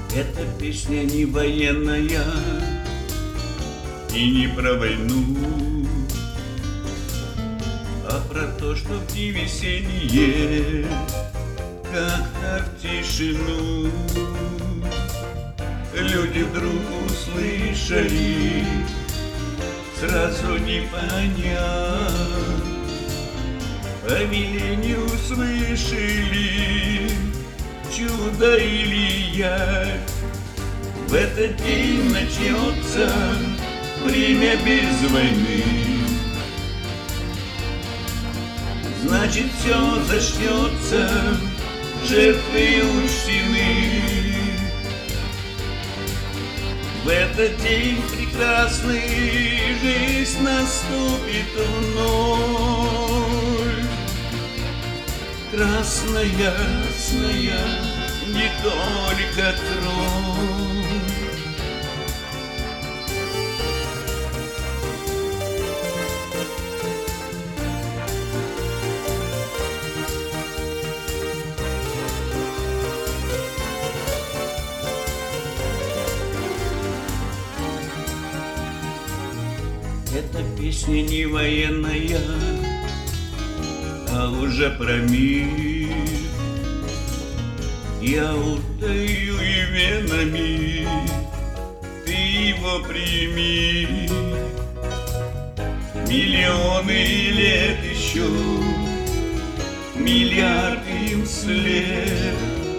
Эта песня не военная и не про войну, а про то, что в дни весенние как-то в тишину люди вдруг услышали, сразу не понять, по велению слышали, чудо или явь. В этот день начнется время без войны, значит все зачнется, жертвы учтены. В этот день прекрасный жизнь наступит вновь. Красная, красная, не только кровь. Эта песня не военная, а уже про мир. Я утаю и венами, ты его прими. Миллионы лет еще, миллиард им след,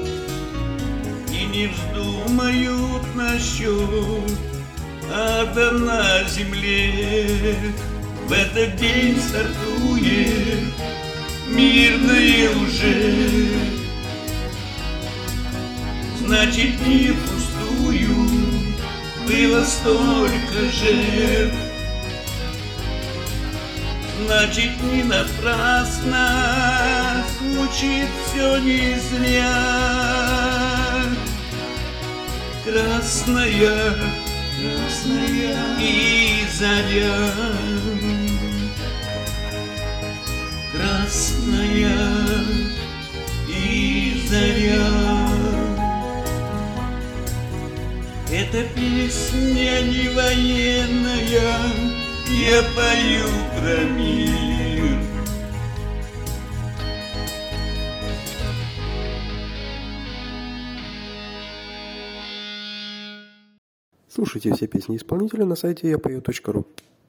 и не вздумают насчет ада на земле. В этот день стартует мирное уже, значит не пустую было столько жертв, значит не напрасно звучит все не зря. Красная, красная и заря, красная и заря. Эта песня не военная, я пою про мир. Слушайте все песни исполнителя на сайте yapою.ru.